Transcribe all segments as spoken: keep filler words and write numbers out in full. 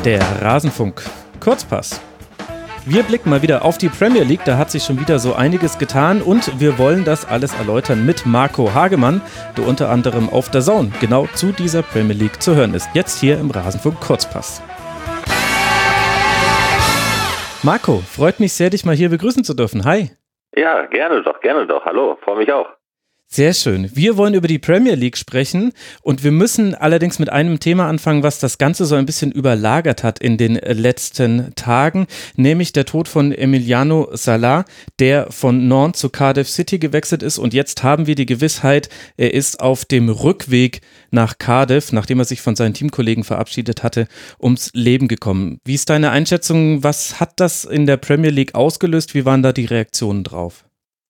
Der Rasenfunk Kurzpass. Wir blicken mal wieder auf die Premier League, da hat sich schon wieder so einiges getan und wir wollen das alles erläutern mit Marco Hagemann, der unter anderem auf D A Z N genau zu dieser Premier League zu hören ist. Jetzt hier im Rasenfunk Kurzpass. Marco, freut mich sehr, dich mal hier begrüßen zu dürfen. Hi. Ja, gerne doch, gerne doch. Hallo, freue mich auch. Sehr schön. Wir wollen über die Premier League sprechen und wir müssen allerdings mit einem Thema anfangen, was das Ganze so ein bisschen überlagert hat in den letzten Tagen, nämlich der Tod von Emiliano Sala, der von Nantes zu Cardiff City gewechselt ist und jetzt haben wir die Gewissheit, er ist auf dem Rückweg nach Cardiff, nachdem er sich von seinen Teamkollegen verabschiedet hatte, ums Leben gekommen. Wie ist deine Einschätzung? Was hat das in der Premier League ausgelöst? Wie waren da die Reaktionen drauf?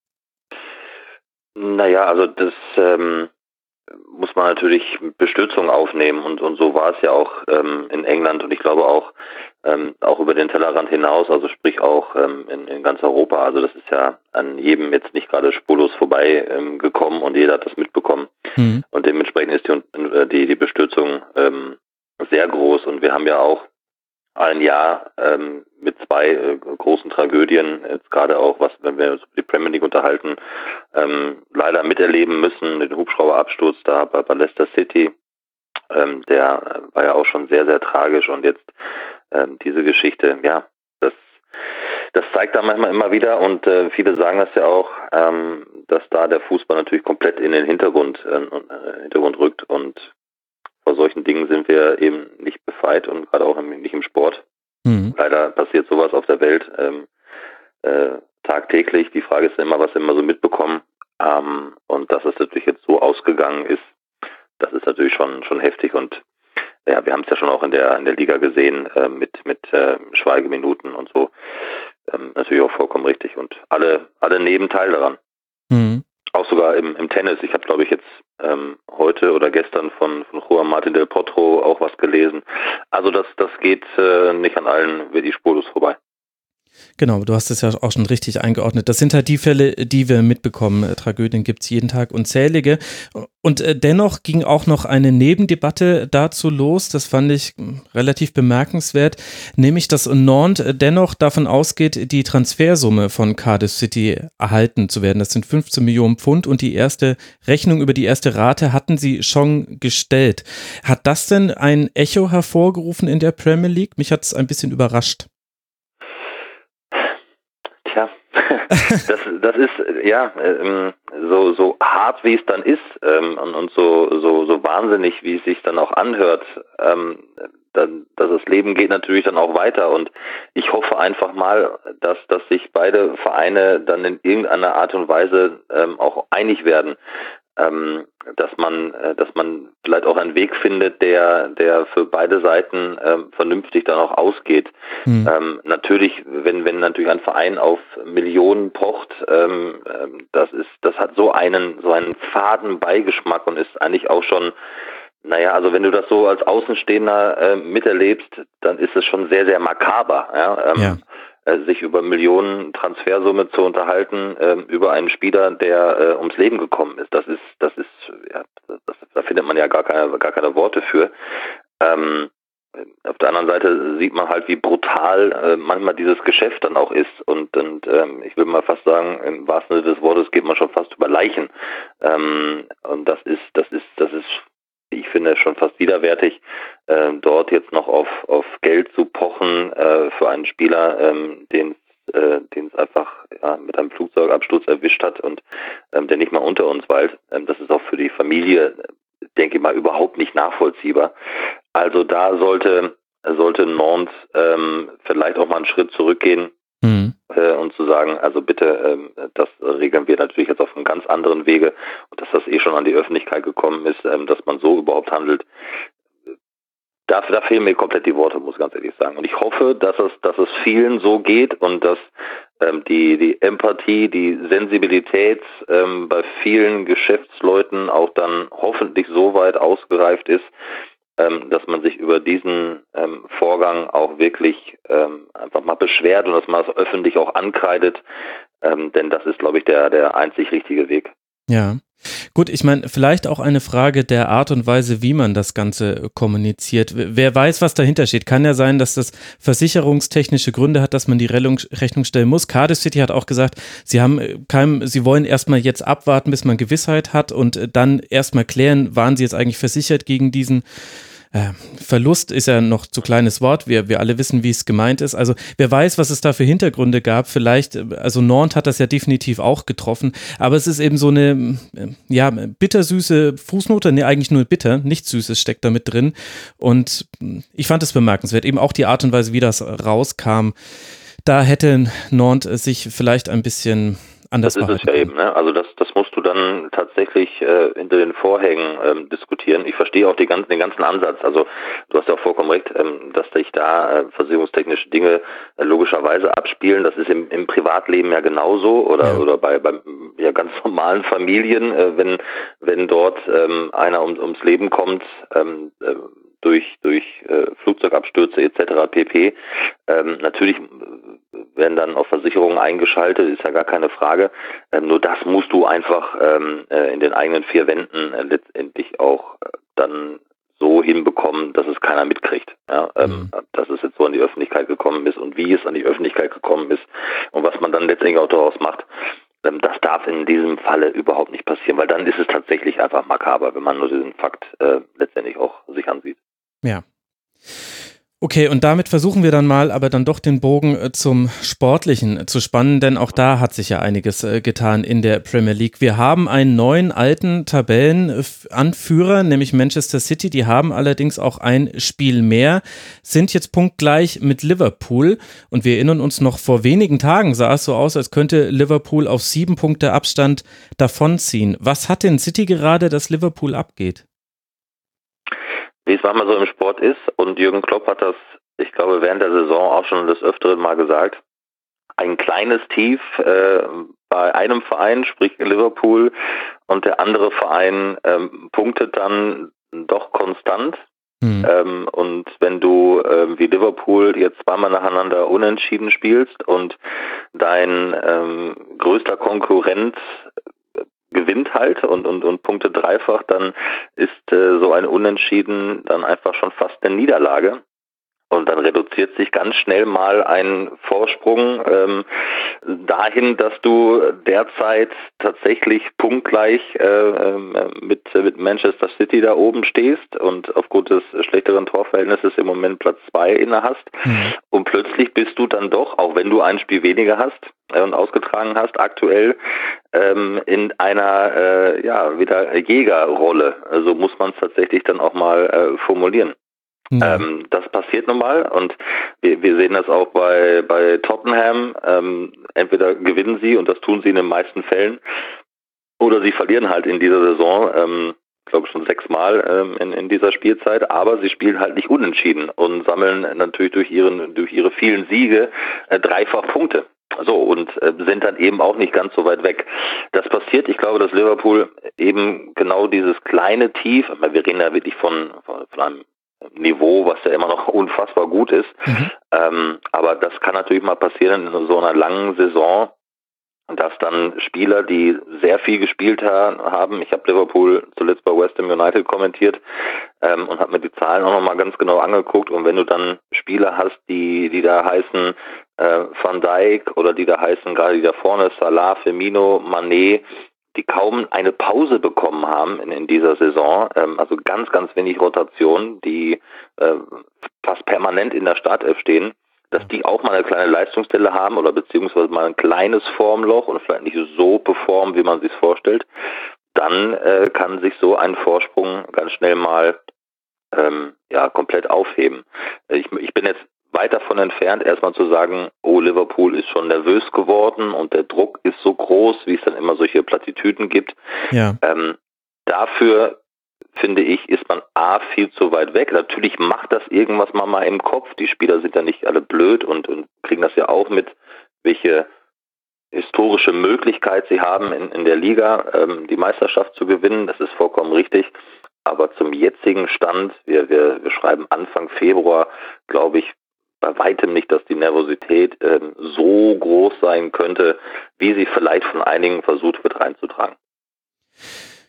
Naja, also das ähm, muss man natürlich mit Bestürzung aufnehmen und, und so war es ja auch ähm, in England und ich glaube auch ähm, auch über den Tellerrand hinaus, also sprich auch ähm, in, in ganz Europa. Also das ist ja an jedem jetzt nicht gerade spurlos vorbei ähm, gekommen und jeder hat das mitbekommen. Mhm. Und dementsprechend ist die, die, die Bestürzung ähm, sehr groß und wir haben ja auch ein Jahr ähm, mit zwei äh, großen Tragödien, jetzt gerade auch, was, wenn wir uns über die Premier League unterhalten, ähm, leider miterleben müssen, den Hubschrauberabsturz da bei, bei Leicester City, ähm, der war ja auch schon sehr, sehr tragisch und jetzt ähm, diese Geschichte, ja, das das zeigt da manchmal immer wieder und äh, viele sagen das ja auch, ähm, dass da der Fußball natürlich komplett in den Hintergrund, äh, Hintergrund rückt und vor solchen Dingen sind wir eben nicht befreit und gerade auch nicht im Sport. Mhm. Leider passiert sowas auf der Welt ähm, äh, tagtäglich. Die Frage ist immer, was wir immer so mitbekommen. Ähm, und dass es natürlich jetzt so ausgegangen ist, das ist natürlich schon schon heftig. Und ja, wir haben es ja schon auch in der in der Liga gesehen äh, mit mit äh, Schweigeminuten und so. Ähm, natürlich auch vollkommen richtig. Und alle alle nehmen teil daran. Mhm. Auch sogar im, im Tennis. Ich habe, glaube ich, jetzt ähm, heute oder gestern von, von Juan Martín del Potro auch was gelesen. Also das, das geht äh, nicht an allen wirklich spurlos vorbei. Genau, du hast es ja auch schon richtig eingeordnet. Das sind halt die Fälle, die wir mitbekommen. Tragödien gibt es jeden Tag unzählige. Und äh, dennoch ging auch noch eine Nebendebatte dazu los, das fand ich relativ bemerkenswert, nämlich dass Nantes dennoch davon ausgeht, die Transfersumme von Cardiff City erhalten zu werden. Das sind fünfzehn Millionen Pfund und die erste Rechnung über die erste Rate hatten sie schon gestellt. Hat das denn ein Echo hervorgerufen in der Premier League? Mich hat es ein bisschen überrascht. Tja, das, das ist ja ähm, so so hart wie es dann ist ähm, und, und so so so wahnsinnig wie es sich dann auch anhört. Ähm, dann, dass das Leben geht natürlich dann auch weiter und ich hoffe einfach mal, dass dass sich beide Vereine dann in irgendeiner Art und Weise ähm, auch einig werden. Ähm, dass man, äh, dass man vielleicht auch einen Weg findet, der, der für beide Seiten ähm, vernünftig dann auch ausgeht. Mhm. Ähm, natürlich, wenn, wenn natürlich ein Verein auf Millionen pocht, ähm, das ist, das hat so einen, so einen faden Beigeschmack und ist eigentlich auch schon, naja, also wenn du das so als Außenstehender äh, miterlebst, dann ist es schon sehr, sehr makaber, ja. Ähm, ja. sich über Millionen Transfersumme zu unterhalten, äh, über einen Spieler, der äh, ums Leben gekommen ist. Das ist, das ist, ja, das, da findet man ja gar keine, gar keine Worte für. Ähm, auf der anderen Seite sieht man halt, wie brutal äh, manchmal dieses Geschäft dann auch ist. Und, und ähm, ich will mal fast sagen, im wahrsten Sinne des Wortes geht man schon fast über Leichen. Ähm, und das ist, das ist, das ist ich finde schon fast widerwärtig, äh, dort jetzt noch auf, auf Geld zu pochen äh, für einen Spieler, ähm, den äh, den es einfach ja, mit einem Flugzeugabsturz erwischt hat und ähm, der nicht mal unter uns weilt. Ähm, das ist auch für die Familie, denke ich mal, überhaupt nicht nachvollziehbar. Also da sollte sollte Nantes ähm, vielleicht auch mal einen Schritt zurückgehen. Mhm. Und zu sagen, also bitte, das regeln wir natürlich jetzt auf einem ganz anderen Wege und dass das eh schon an die Öffentlichkeit gekommen ist, dass man so überhaupt handelt. Da, da fehlen mir komplett die Worte, muss ich ganz ehrlich sagen. Und ich hoffe, dass es, dass es vielen so geht und dass ähm, die, die Empathie, die Sensibilität ähm, bei vielen Geschäftsleuten auch dann hoffentlich so weit ausgereift ist, Ähm, dass man sich über diesen ähm, Vorgang auch wirklich ähm, einfach mal beschwert und dass man es öffentlich auch ankreidet, ähm, denn das ist, glaube ich, der, der einzig richtige Weg. Ja, Gut, ich meine, vielleicht auch eine Frage der Art und Weise, wie man das Ganze kommuniziert. Wer weiß, was dahinter steht. Kann ja sein, dass das versicherungstechnische Gründe hat, dass man die Rechnung stellen muss. Cardiff City hat auch gesagt, sie haben kein, sie wollen erstmal jetzt abwarten, bis man Gewissheit hat und dann erstmal klären, waren sie jetzt eigentlich versichert gegen diesen Äh, Verlust ist ja noch zu kleines Wort, wir, wir alle wissen, wie es gemeint ist, also wer weiß, was es da für Hintergründe gab, vielleicht, also Nantes hat das ja definitiv auch getroffen, aber es ist eben so eine, ja, bittersüße Fußnote, nee, eigentlich nur bitter, nichts Süßes steckt da mit drin und ich fand es bemerkenswert, eben auch die Art und Weise, wie das rauskam, da hätte Nantes sich vielleicht ein bisschen anders Das ist es ja eben, ne? Also das, das musst du dann tatsächlich äh, hinter den Vorhängen ähm, diskutieren. Ich verstehe auch die ganzen, den ganzen Ansatz. Also du hast ja auch vollkommen recht, ähm, dass sich da äh, versicherungstechnische Dinge äh, logischerweise abspielen. Das ist im, im Privatleben ja genauso oder ja. oder bei, bei ja, ganz normalen Familien, äh, wenn wenn dort ähm, einer um, ums Leben kommt, ähm, äh, durch durch äh, Flugzeugabstürze et cetera pp. Ähm, natürlich werden dann auch Versicherungen eingeschaltet, ist ja gar keine Frage. Ähm, nur das musst du einfach ähm, äh, in den eigenen vier Wänden äh, letztendlich auch äh, dann so hinbekommen, dass es keiner mitkriegt. Ja? Ähm, mhm. Dass es jetzt so an die Öffentlichkeit gekommen ist und wie es an die Öffentlichkeit gekommen ist und was man dann letztendlich auch daraus macht. Ähm, das darf in diesem Falle überhaupt nicht passieren, weil dann ist es tatsächlich einfach makaber, wenn man nur diesen Fakt äh, letztendlich auch sich ansieht. Ja. Okay, und damit versuchen wir dann mal, aber dann doch den Bogen äh, zum Sportlichen äh, zu spannen, denn auch da hat sich ja einiges äh, getan in der Premier League. Wir haben einen neuen alten Tabellenanführer, nämlich Manchester City. Die haben allerdings auch ein Spiel mehr, sind jetzt punktgleich mit Liverpool. Und wir erinnern uns noch, vor wenigen Tagen sah es so aus, als könnte Liverpool auf sieben Punkte Abstand davonziehen. Was hat denn City gerade, dass Liverpool abgeht? Wie es manchmal so im Sport ist, und Jürgen Klopp hat das, ich glaube, während der Saison auch schon des Öfteren mal gesagt, ein kleines Tief äh, bei einem Verein, sprich Liverpool, und der andere Verein ähm, punktet dann doch konstant. Mhm. Ähm, und wenn du äh, wie Liverpool jetzt zweimal nacheinander unentschieden spielst und dein ähm, größter Konkurrent gewinnt halt und, und, und Punkte dreifach, dann ist äh, so ein Unentschieden dann einfach schon fast eine Niederlage. Und dann reduziert sich ganz schnell mal ein Vorsprung ähm, dahin, dass du derzeit tatsächlich punktgleich äh, mit, mit Manchester City da oben stehst und aufgrund des schlechteren Torverhältnisses im Moment Platz zwei inne hast. Mhm. Und plötzlich bist du dann doch, auch wenn du ein Spiel weniger hast äh, und ausgetragen hast, aktuell ähm, in einer äh, ja wieder Jägerrolle. Also muss man es tatsächlich dann auch mal äh, formulieren. Ja. Ähm, das passiert nun mal und wir, wir sehen das auch bei, bei Tottenham. Ähm, entweder gewinnen sie, und das tun sie in den meisten Fällen, oder sie verlieren halt in dieser Saison, ähm, ich glaube schon sechsmal ähm, in, in dieser Spielzeit, aber sie spielen halt nicht unentschieden und sammeln natürlich durch, ihren, durch ihre vielen Siege äh, dreifach Punkte. So, und äh, sind dann eben auch nicht ganz so weit weg. Das passiert, ich glaube, dass Liverpool eben genau dieses kleine Tief, wir reden ja wirklich von, von, von einem Niveau, was ja immer noch unfassbar gut ist. Mhm. Ähm, aber das kann natürlich mal passieren in so einer langen Saison, dass dann Spieler, die sehr viel gespielt haben, ich habe Liverpool zuletzt bei West Ham United kommentiert ähm, und habe mir die Zahlen auch nochmal ganz genau angeguckt, und wenn du dann Spieler hast, die, die da heißen äh, Van Dijk oder die da heißen, gerade die da vorne, Salah, Firmino, Mané, die kaum eine Pause bekommen haben in, in dieser Saison, ähm, also ganz, ganz wenig Rotation, die äh, fast permanent in der Startelf stehen, dass die auch mal eine kleine Leistungsstelle haben oder beziehungsweise mal ein kleines Formloch und vielleicht nicht so performen, wie man sich vorstellt, dann äh, kann sich so ein Vorsprung ganz schnell mal ähm, ja komplett aufheben. Ich, ich bin jetzt weit davon entfernt, erstmal zu sagen, oh, Liverpool ist schon nervös geworden und der Druck ist so groß, wie es dann immer solche Plattitüden gibt. Ja. Ähm, dafür, finde ich, ist man A, viel zu weit weg. Natürlich macht das irgendwas mal, mal im Kopf. Die Spieler sind ja nicht alle blöd und, und kriegen das ja auch mit, welche historische Möglichkeit sie haben, in, in der Liga ähm, die Meisterschaft zu gewinnen. Das ist vollkommen richtig. Aber zum jetzigen Stand, wir, wir, wir schreiben Anfang Februar, glaube ich, bei weitem nicht, dass die Nervosität ähm, so groß sein könnte, wie sie vielleicht von einigen versucht wird reinzutragen.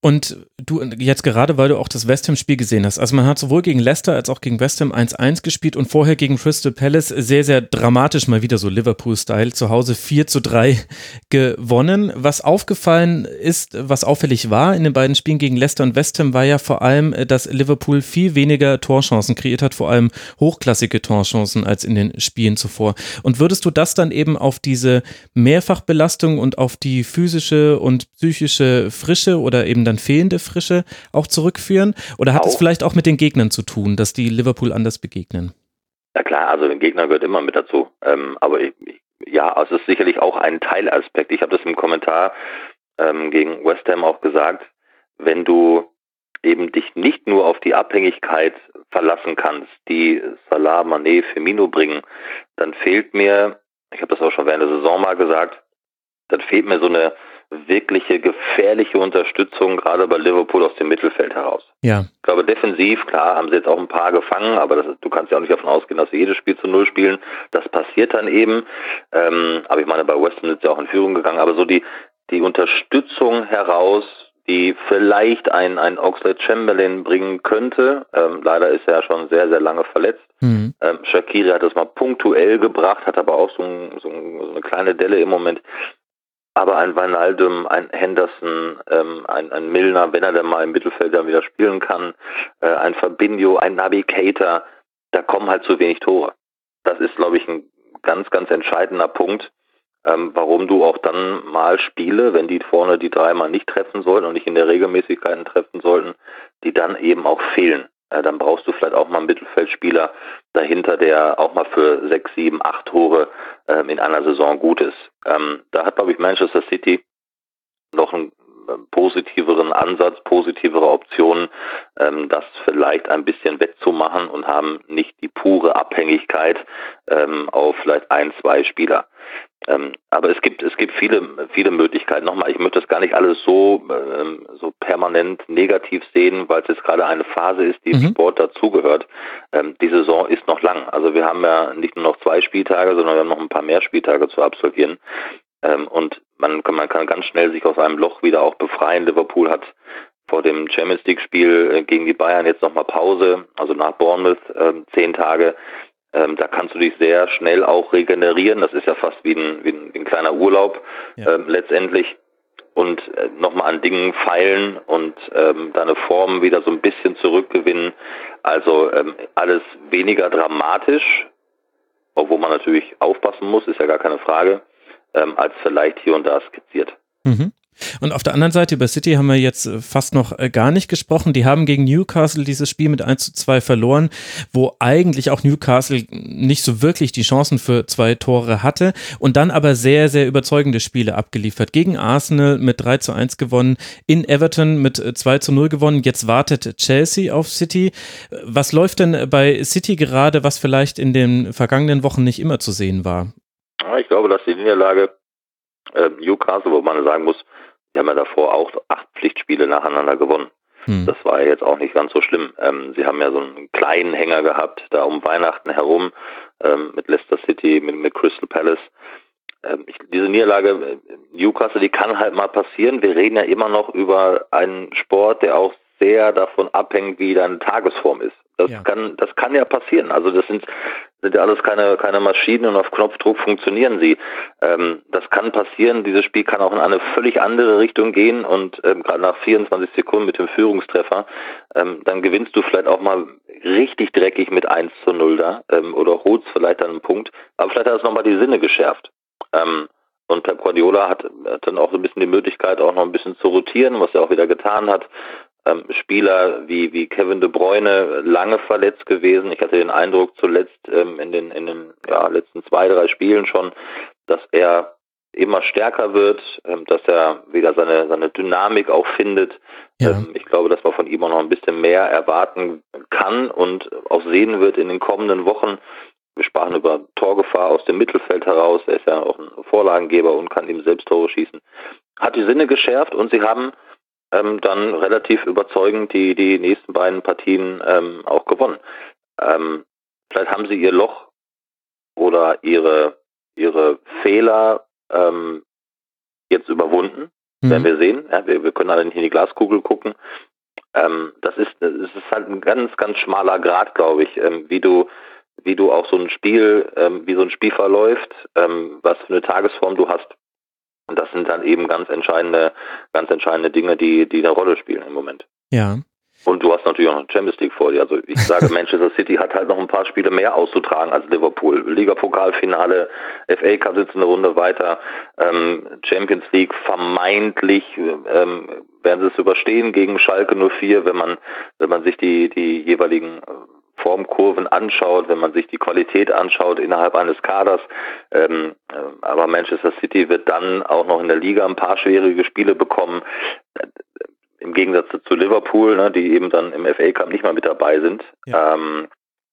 Und du jetzt gerade, weil du auch das West Ham-Spiel gesehen hast, also man hat sowohl gegen Leicester als auch gegen West Ham eins eins gespielt und vorher gegen Crystal Palace sehr, sehr dramatisch, mal wieder so Liverpool-Style, zu Hause vier zu drei gewonnen. Was aufgefallen ist, was auffällig war in den beiden Spielen gegen Leicester und West Ham, war ja vor allem, dass Liverpool viel weniger Torchancen kreiert hat, vor allem hochklassige Torchancen als in den Spielen zuvor. Und würdest du das dann eben auf diese Mehrfachbelastung und auf die physische und psychische Frische oder eben dann fehlende Frische auch zurückführen? Oder hat auch. es vielleicht auch mit den Gegnern zu tun, dass die Liverpool anders begegnen? Ja klar, also den Gegner gehört immer mit dazu. Ähm, aber ich, ich, ja, es ist sicherlich auch ein Teilaspekt. Ich habe das im Kommentar ähm, gegen West Ham auch gesagt, wenn du eben dich nicht nur auf die Abhängigkeit verlassen kannst, die Salah, Mané, Firmino bringen, dann fehlt mir, ich habe das auch schon während der Saison mal gesagt, dann fehlt mir so eine wirkliche gefährliche Unterstützung, gerade bei Liverpool aus dem Mittelfeld heraus. Ja. Ich glaube, defensiv, klar, haben sie jetzt auch ein paar gefangen, aber das, du kannst ja auch nicht davon ausgehen, dass sie jedes Spiel zu Null spielen. Das passiert dann eben. Ähm, aber ich meine, bei West Ham sind sie auch in Führung gegangen. Aber so die, die Unterstützung heraus, die vielleicht ein, ein Oxlade-Chamberlain bringen könnte. Ähm, leider ist er ja schon sehr, sehr lange verletzt. Mhm. Ähm, Shaqiri hat das mal punktuell gebracht, hat aber auch so, ein, so, ein, so eine kleine Delle im Moment. Aber ein Wijnaldum, ein Henderson, ähm, ein, ein Milner, wenn er dann mal im Mittelfeld dann wieder spielen kann, äh, ein Fabinho, ein Naby Keita, da kommen halt zu wenig Tore. Das ist, glaube ich, ein ganz, ganz entscheidender Punkt, ähm, warum du auch dann mal Spiele, wenn die vorne die dreimal nicht treffen sollten und nicht in der Regelmäßigkeit treffen sollten, die dann eben auch fehlen. Äh, dann brauchst du vielleicht auch mal einen Mittelfeldspieler dahinter, der auch mal für sechs, sieben, acht Tore ähm, in einer Saison gut ist. Ähm, da hat, glaube ich, Manchester City noch einen äh, positiveren Ansatz, positivere Optionen, ähm, das vielleicht ein bisschen wettzumachen und haben nicht die pure Abhängigkeit ähm, auf vielleicht ein, zwei Spieler. Ähm, aber es gibt es gibt viele viele Möglichkeiten. Nochmal, ich möchte das gar nicht alles so ähm, so permanent negativ sehen, weil es jetzt gerade eine Phase ist, die mhm. im Sport dazugehört. Ähm, die Saison ist noch lang. Also wir haben ja nicht nur noch zwei Spieltage, sondern wir haben noch ein paar mehr Spieltage zu absolvieren. Ähm, und man kann, man kann ganz schnell sich aus einem Loch wieder auch befreien. Liverpool hat vor dem Champions League Spiel äh, gegen die Bayern jetzt nochmal Pause, also nach Bournemouth äh, zehn Tage. Ähm, da kannst du dich sehr schnell auch regenerieren. Das ist ja fast wie ein, wie ein, wie ein kleiner Urlaub ja. ähm, letztendlich. Und äh, nochmal an Dingen feilen und ähm, deine Form wieder so ein bisschen zurückgewinnen. Also ähm, alles weniger dramatisch, obwohl man natürlich aufpassen muss, ist ja gar keine Frage, ähm, als vielleicht hier und da skizziert. Mhm. Und auf der anderen Seite, über City haben wir jetzt fast noch gar nicht gesprochen. Die haben gegen Newcastle dieses Spiel mit eins zu zwei verloren, wo eigentlich auch Newcastle nicht so wirklich die Chancen für zwei Tore hatte und dann aber sehr, sehr überzeugende Spiele abgeliefert. Gegen Arsenal mit drei zu eins gewonnen, in Everton mit zwei zu null gewonnen. Jetzt wartet Chelsea auf City. Was läuft denn bei City gerade, was vielleicht in den vergangenen Wochen nicht immer zu sehen war? Ich glaube, dass die Niederlage äh, Newcastle, wo man sagen muss, die haben ja davor auch acht Pflichtspiele nacheinander gewonnen. Hm. Das war ja jetzt auch nicht ganz so schlimm. Ähm, sie haben ja so einen kleinen Hänger gehabt, da um Weihnachten herum, ähm, mit Leicester City, mit, mit Crystal Palace. Ähm, ich, diese Niederlage äh, Newcastle, die kann halt mal passieren. Wir reden ja immer noch über einen Sport, der auch sehr davon abhängt, wie deine Tagesform ist. Das ja. kann, das kann ja passieren. Also das sind, sind ja alles keine, keine Maschinen und auf Knopfdruck funktionieren sie. Ähm, das kann passieren. Dieses Spiel kann auch in eine völlig andere Richtung gehen und ähm, gerade nach vierundzwanzig Sekunden mit dem Führungstreffer, ähm, dann gewinnst du vielleicht auch mal richtig dreckig mit eins zu null da ähm, oder holst vielleicht dann einen Punkt. Aber vielleicht hat es nochmal die Sinne geschärft. Ähm, und Pep Guardiola hat, hat dann auch so ein bisschen die Möglichkeit, auch noch ein bisschen zu rotieren, was er auch wieder getan hat. Ähm, Spieler wie, wie Kevin De Bruyne lange verletzt gewesen. Ich hatte den Eindruck zuletzt ähm, in den, in den ja, letzten zwei, drei Spielen schon, dass er immer stärker wird, ähm, dass er wieder seine, seine Dynamik auch findet. Ja. Ähm, ich glaube, dass man von ihm auch noch ein bisschen mehr erwarten kann und auch sehen wird in den kommenden Wochen. Wir sprachen über Torgefahr aus dem Mittelfeld heraus. Er ist ja auch ein Vorlagengeber und kann eben selbst Tore schießen. Hat die Sinne geschärft und sie haben ähm, dann relativ überzeugend die, die nächsten beiden Partien ähm, auch gewonnen. Ähm, vielleicht haben sie ihr Loch oder ihre, ihre Fehler ähm, jetzt überwunden. mhm. werden wir sehen. Ja, wir, wir können alle nicht in die Glaskugel gucken. Ähm, das ist, das ist halt ein ganz, ganz schmaler Grat, glaube ich, ähm, wie du, wie du auch so ein Spiel, ähm, wie so ein Spiel verläuft, ähm, was für eine Tagesform du hast. Und das sind dann eben ganz entscheidende, ganz entscheidende Dinge, die, die eine Rolle spielen im Moment. Ja. Und du hast natürlich auch noch Champions League vor dir. Also ich sage, Manchester City hat halt noch ein paar Spiele mehr auszutragen als Liverpool. Liga-Pokalfinale, F A Cup sitzt eine Runde weiter, ähm, Champions League vermeintlich ähm, werden sie es überstehen gegen Schalke null vier, wenn man, wenn man sich die, die jeweiligen Formkurven anschaut, wenn man sich die Qualität anschaut innerhalb eines Kaders. Ähm, äh, aber Manchester City wird dann auch noch in der Liga ein paar schwierige Spiele bekommen. Im Gegensatz zu Liverpool, ne, die eben dann im F A Cup nicht mal mit dabei sind. Ja. Ähm,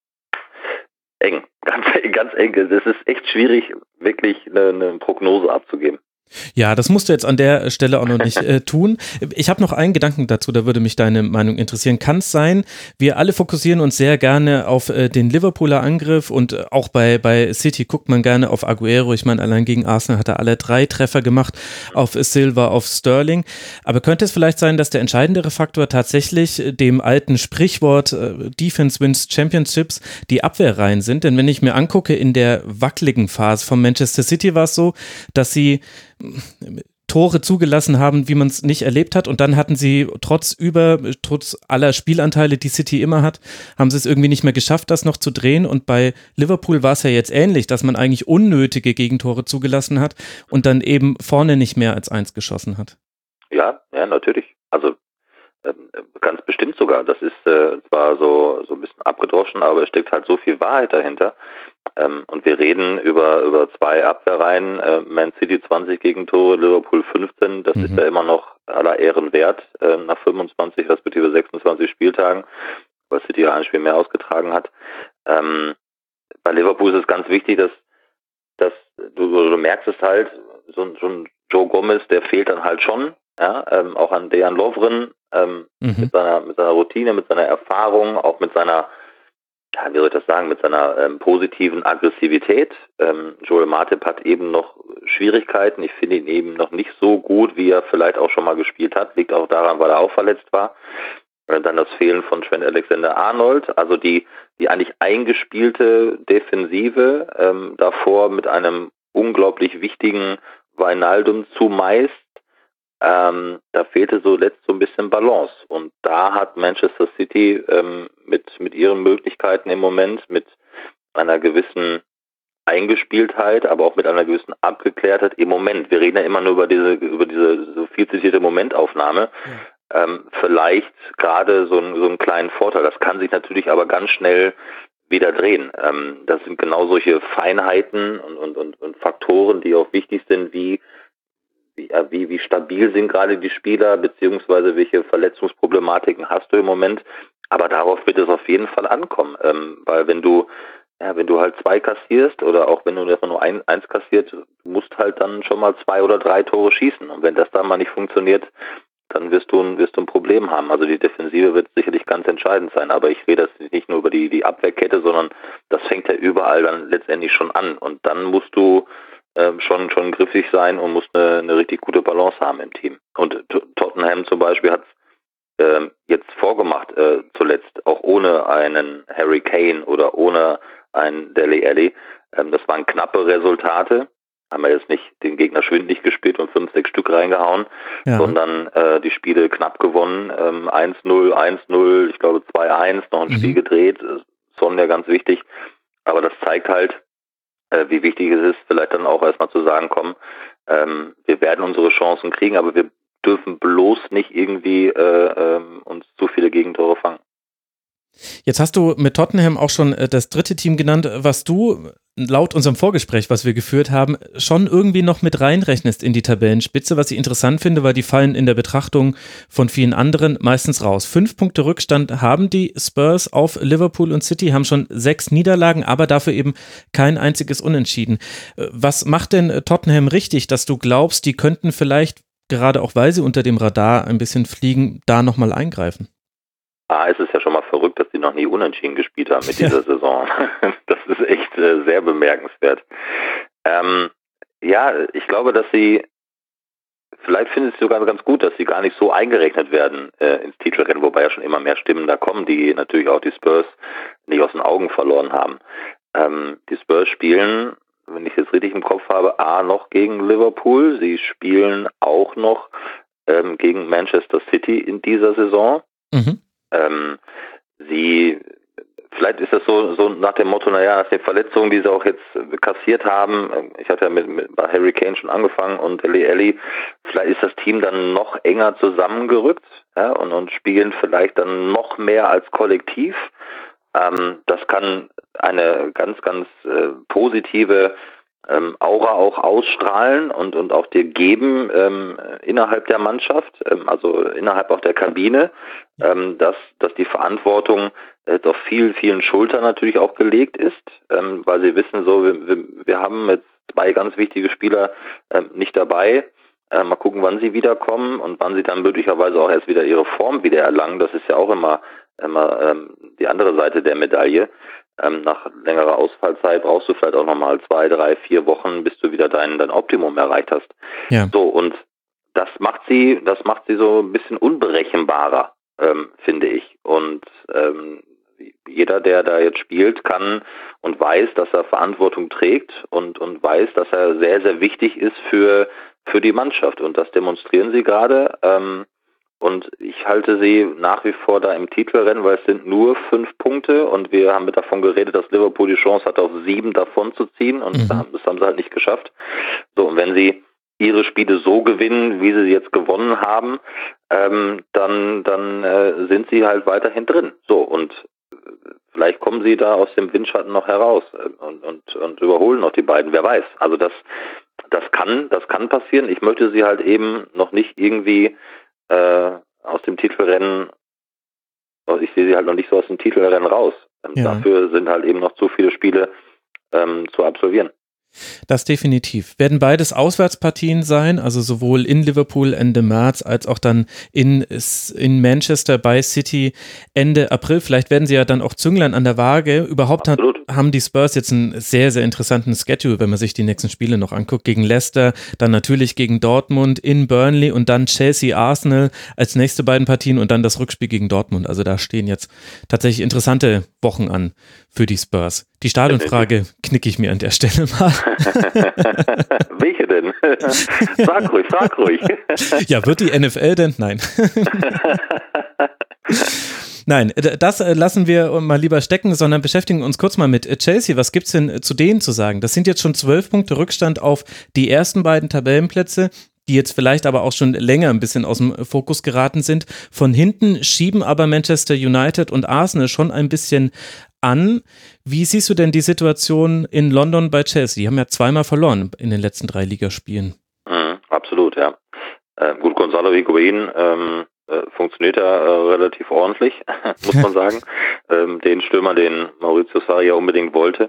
eng, ganz, ganz eng. Es ist echt schwierig, wirklich eine, eine Prognose abzugeben. Ja, das musst du jetzt an der Stelle auch noch nicht äh, tun. Ich habe noch einen Gedanken dazu, da würde mich deine Meinung interessieren. Kann es sein, wir alle fokussieren uns sehr gerne auf äh, den Liverpooler Angriff und äh, auch bei, bei City guckt man gerne auf Aguero. Ich meine, allein gegen Arsenal hat er alle drei Treffer gemacht, auf Silva, auf Sterling. Aber könnte es vielleicht sein, dass der entscheidendere Faktor tatsächlich dem alten Sprichwort äh, Defense wins Championships die Abwehrreihen sind? Denn wenn ich mir angucke, in der wackeligen Phase von Manchester City war es so, dass sie Tore zugelassen haben, wie man es nicht erlebt hat, und dann hatten sie trotz über, trotz aller Spielanteile, die City immer hat, haben sie es irgendwie nicht mehr geschafft, das noch zu drehen, und bei Liverpool war es ja jetzt ähnlich, dass man eigentlich unnötige Gegentore zugelassen hat und dann eben vorne nicht mehr als eins geschossen hat. Ja, ja, natürlich. Also ähm, ganz bestimmt sogar. Das ist äh, zwar so, so ein bisschen abgedroschen, aber es steckt halt so viel Wahrheit dahinter. Ähm, und wir reden über, über zwei Abwehrreihen, äh, Man City zwanzig Gegentore, Liverpool fünfzehn, das mhm. ist ja immer noch aller Ehren wert, äh, nach fünfundzwanzig respektive sechsundzwanzig Spieltagen, weil City ja ein Spiel mehr ausgetragen hat. Ähm, bei Liverpool ist es ganz wichtig, dass, dass du, du merkst es halt, so, so ein Joe Gomez, der fehlt dann halt schon, ja, ähm, auch an Dejan Lovren, ähm, mhm. mit seiner, mit seiner Routine, mit seiner Erfahrung, auch mit seiner, ja, wie soll ich das sagen, mit seiner ähm, positiven Aggressivität. Ähm, Joel Matip hat eben noch Schwierigkeiten. Ich finde ihn eben noch nicht so gut, wie er vielleicht auch schon mal gespielt hat. Liegt auch daran, weil er auch verletzt war. Äh, dann das Fehlen von Trent Alexander-Arnold. Also die, die eigentlich eingespielte Defensive, ähm, davor mit einem unglaublich wichtigen Wijnaldum zumeist. Ähm, da fehlte so letzt so ein bisschen Balance, und da hat Manchester City ähm, mit mit ihren Möglichkeiten im Moment, mit einer gewissen Eingespieltheit, aber auch mit einer gewissen Abgeklärtheit im Moment. Wir reden ja immer nur über diese über diese so viel zitierte Momentaufnahme. Ja. Ähm, vielleicht gerade so, ein, so einen kleinen Vorteil. Das kann sich natürlich aber ganz schnell wieder drehen. Ähm, das sind genau solche Feinheiten und, und, und, und Faktoren, die auch wichtig sind, wie Wie, wie, wie stabil sind gerade die Spieler, beziehungsweise welche Verletzungsproblematiken hast du im Moment. Aber darauf wird es auf jeden Fall ankommen. Ähm, weil wenn du, ja, wenn du halt zwei kassierst oder auch wenn du erstmal nur ein, eins kassierst, du musst halt dann schon mal zwei oder drei Tore schießen. Und wenn das dann mal nicht funktioniert, dann wirst du, ein, wirst du ein Problem haben. Also die Defensive wird sicherlich ganz entscheidend sein. Aber ich rede das nicht nur über die, die Abwehrkette, sondern das fängt ja überall dann letztendlich schon an. Und dann musst du Ähm, schon schon griffig sein und muss eine, eine richtig gute Balance haben im Team. Und T- Tottenham zum Beispiel hat es ähm, jetzt vorgemacht, äh, zuletzt auch ohne einen Harry Kane oder ohne einen Dele Alli. Ähm, das waren knappe Resultate. Haben wir jetzt nicht den Gegner schwindlig gespielt und fünf, sechs Stück reingehauen, ja. sondern äh, die Spiele knapp gewonnen. Ähm, eins null, eins null, ich glaube zwei eins, noch ein mhm. Spiel gedreht. Son ja ganz wichtig. Aber das zeigt halt, wie wichtig es ist, vielleicht dann auch erstmal zu sagen, komm, ähm, wir werden unsere Chancen kriegen, aber wir dürfen bloß nicht irgendwie äh, ähm, uns zu viele Gegentore fangen. Jetzt hast du mit Tottenham auch schon äh, das dritte Team genannt, was du laut unserem Vorgespräch, was wir geführt haben, schon irgendwie noch mit reinrechnest in die Tabellenspitze. Was ich interessant finde, weil die fallen in der Betrachtung von vielen anderen meistens raus. Fünf Punkte Rückstand haben die Spurs auf Liverpool und City, haben schon sechs Niederlagen, aber dafür eben kein einziges Unentschieden. Was macht denn Tottenham richtig, dass du glaubst, die könnten vielleicht, gerade auch weil sie unter dem Radar ein bisschen fliegen, da nochmal eingreifen? Ah, es ist ja schon mal verrückt, dass die noch nie unentschieden gespielt haben mit dieser ja. Saison. Das ist echt äh, sehr bemerkenswert. Ähm, ja, ich glaube, dass sie vielleicht finde ich es sogar ganz gut, dass sie gar nicht so eingerechnet werden äh, ins Titelrennen, wobei ja schon immer mehr Stimmen da kommen, die natürlich auch die Spurs nicht aus den Augen verloren haben. Ähm, die Spurs spielen, wenn ich es richtig im Kopf habe, A noch gegen Liverpool, sie spielen auch noch ähm, gegen Manchester City in dieser Saison. Mhm. Ähm, sie Vielleicht ist das so, so nach dem Motto, naja, nach den Verletzungen, die sie auch jetzt kassiert haben, ich hatte ja mit, mit bei Harry Kane schon angefangen und Dele Alli, vielleicht ist das Team dann noch enger zusammengerückt, ja, und, und spielen vielleicht dann noch mehr als Kollektiv. Ähm, das kann eine ganz, ganz äh, positive ähm, Aura auch ausstrahlen und, und auch dir geben ähm, innerhalb der Mannschaft, ähm, also innerhalb auch der Kabine, ähm, dass, dass die Verantwortung jetzt auf vielen, vielen Schultern natürlich auch gelegt ist, ähm, weil sie wissen, so wir, wir, wir haben jetzt zwei ganz wichtige Spieler ähm, nicht dabei. Äh, mal gucken, wann sie wiederkommen und wann sie dann möglicherweise auch erst wieder ihre Form wieder erlangen. Das ist ja auch immer, immer ähm, die andere Seite der Medaille. Ähm, nach längerer Ausfallzeit brauchst du vielleicht auch nochmal zwei, drei, vier Wochen, bis du wieder dein, dein Optimum erreicht hast. Ja. So, und das macht sie, das macht sie so ein bisschen unberechenbarer, ähm, finde ich. Und ähm, jeder, der da jetzt spielt, kann und weiß, dass er Verantwortung trägt und, und weiß, dass er sehr, sehr wichtig ist für, für die Mannschaft. Und das demonstrieren sie gerade. Ähm, und ich halte sie nach wie vor da im Titelrennen, weil es sind nur fünf Punkte und wir haben mit davon geredet, dass Liverpool die Chance hatte, auf sieben davon zu ziehen und mhm. das haben sie halt nicht geschafft. So, und wenn sie ihre Spiele so gewinnen, wie sie jetzt gewonnen haben, ähm, dann, dann äh, sind sie halt weiterhin drin. So, und vielleicht kommen sie da aus dem Windschatten noch heraus und, und, und überholen noch die beiden, wer weiß. Also das, das kann, das kann passieren. Ich möchte sie halt eben noch nicht irgendwie äh, aus dem Titelrennen, ich sehe sie halt noch nicht so aus dem Titelrennen raus. Ja. Dafür sind halt eben noch zu viele Spiele ähm, zu absolvieren. Das definitiv. Werden beides Auswärtspartien sein, also sowohl in Liverpool Ende März als auch dann in, in Manchester bei City Ende April. Vielleicht werden sie ja dann auch Zünglein an der Waage. Überhaupt hat, haben die Spurs jetzt einen sehr, sehr interessanten Schedule, wenn man sich die nächsten Spiele noch anguckt. Gegen Leicester, dann natürlich gegen Dortmund, in Burnley und dann Chelsea, Arsenal als nächste beiden Partien und dann das Rückspiel gegen Dortmund. Also da stehen jetzt tatsächlich interessante Wochen an für die Spurs. Die Stadionfrage knicke ich mir an der Stelle mal. Welche denn? Sag ruhig, sag ruhig. Ja, wird die N F L denn? Nein. Nein, das lassen wir mal lieber stecken, sondern beschäftigen uns kurz mal mit Chelsea. Was gibt's denn zu denen zu sagen? Das sind jetzt schon zwölf Punkte Rückstand auf die ersten beiden Tabellenplätze, die jetzt vielleicht aber auch schon länger ein bisschen aus dem Fokus geraten sind. Von hinten schieben aber Manchester United und Arsenal schon ein bisschen an. Wie siehst du denn die Situation in London bei Chelsea? Die haben ja zweimal verloren in den letzten drei Ligaspielen. Mhm, absolut, ja. Äh, gut, Gonzalo Higuain ähm, äh, funktioniert ja äh, relativ ordentlich, muss man sagen. ähm, den Stürmer, den Maurizio Sarri ja unbedingt wollte.